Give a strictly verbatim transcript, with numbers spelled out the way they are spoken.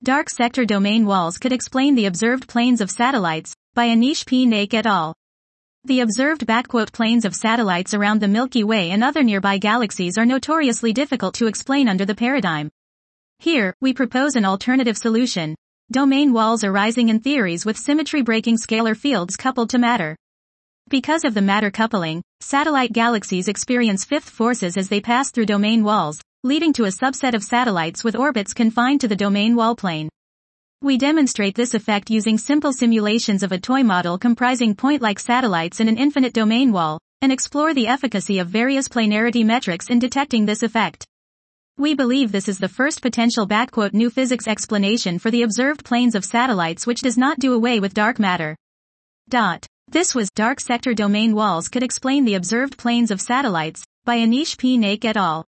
Dark sector domain walls could explain the observed planes of satellites, by Anish P. Naik et al. The observed planes of satellites around the Milky Way and other nearby galaxies are notoriously difficult to explain under the paradigm. Here, we propose an alternative solution. Domain walls arising in theories with symmetry-breaking scalar fields coupled to matter. Because of the matter coupling, satellite galaxies experience fifth forces as they pass through domain walls, leading to a subset of satellites with orbits confined to the domain wall plane. We demonstrate this effect using simple simulations of a toy model comprising point-like satellites in an infinite domain wall, and explore the efficacy of various planarity metrics in detecting this effect. We believe this is the first potential new physics explanation for the observed planes of satellites which does not do away with dark matter. Dot. This was Dark Sector Domain Walls Could Explain the Observed Planes of Satellites, by Anish P. Naik et al.